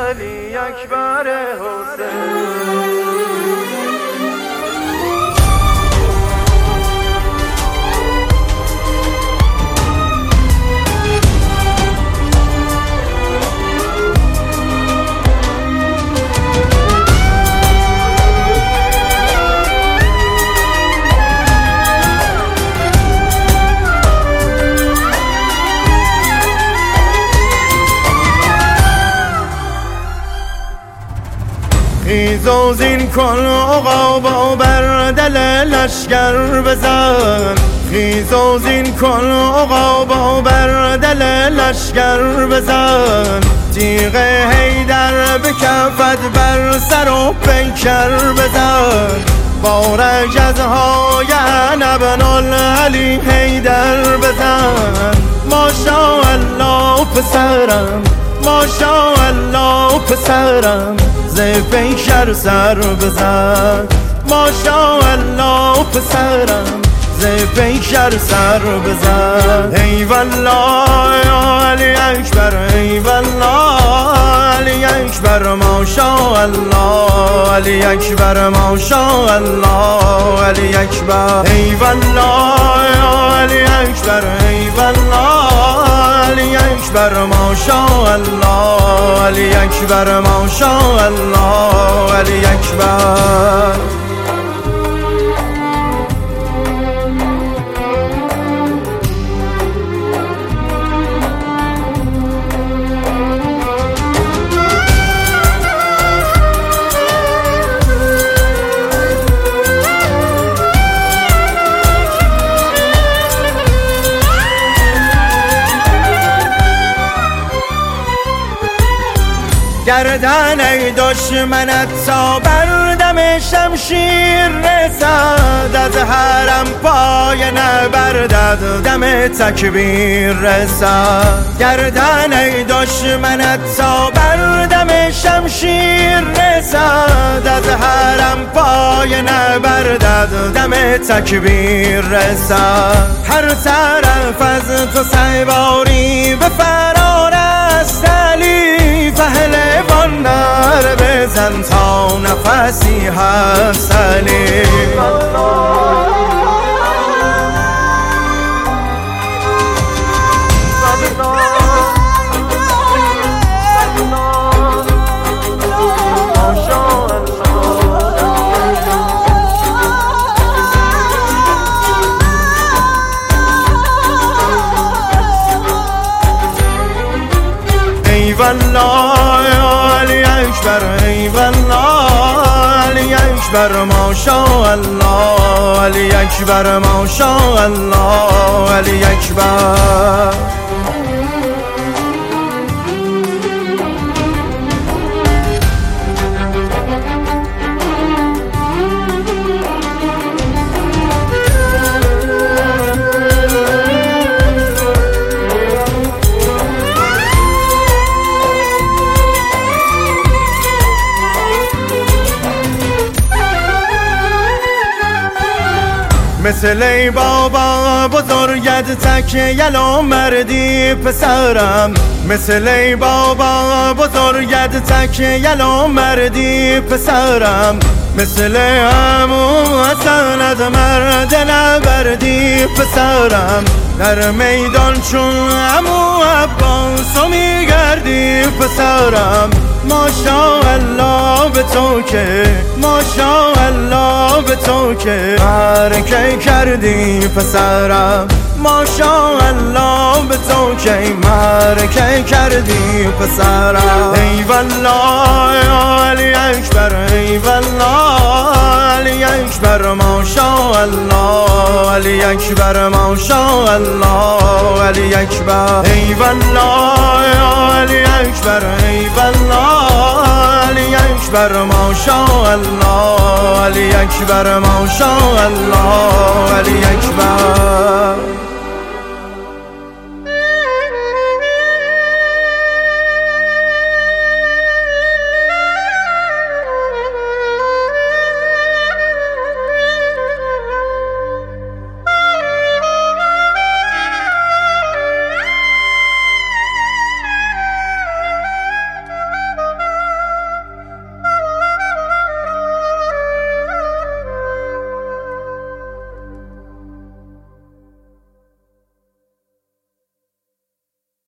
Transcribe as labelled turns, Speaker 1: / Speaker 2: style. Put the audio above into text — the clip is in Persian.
Speaker 1: علی اکبر حسین. خیزوزین کن عقابا بر دل لشگر بزن، خیزوزین کن عقابا بر دل لشگر بزن، تیغ حیدر به کفت بر سر و پیکر بزن، بارک از های ابنالعلی حیدر بزن. ماشاءالله پسرم، ماشاءالله پسرم، ز پیکر سر بزن، ماشاءالله پسرم، ز پیکر سر بزن. ای والله علی اکبر، ای والله علی اکبر، ماشاءالله علی اکبر، ماشاءالله علی اکبر. ای والله علی اکبر، ای والله علی اکبر، ماشاءالله علی اکبر، ماشاءالله علی اکبر. گردن ای دشمنت تا بر دم شمشیر رسد، از حرم پای نبردد دم تکبیر رسد. گردن ای دشمنت تا بر دم شمشیر رسد، از حرم پای نبردد دم تکبیر رسد. هر طرف از تو سواری به فرار است علی، پهلوان نر بزن تا نفسی هست علی. ای والله علی اکبر، ای والله علی اکبر، ماشاءالله علی اکبر، ماشاءالله علی اکبر. مثل ای بابا بزرگت تک یلو مردی پسرم، مثل ای بابا بزرگت تک یلو مردی پسرم، مثل عمو حسنت مرد نبردی پسرم. در میدان چون عمو عباسو میگردی پسرم، ماشاءالله به تو که، ماشاءالله به تو که معرکه کردی پسرم، ماشاءالله به تو که معرکه کردی پسرم. ای والله علی اکبر، ای والله علی اکبر، ماشاءالله علی اکبر، ماشاءالله علی اکبر. ای والله علی اکبر، ای والله علی اکبر، ماشاءالله علی اکبر، ماشاءالله علی اکبر.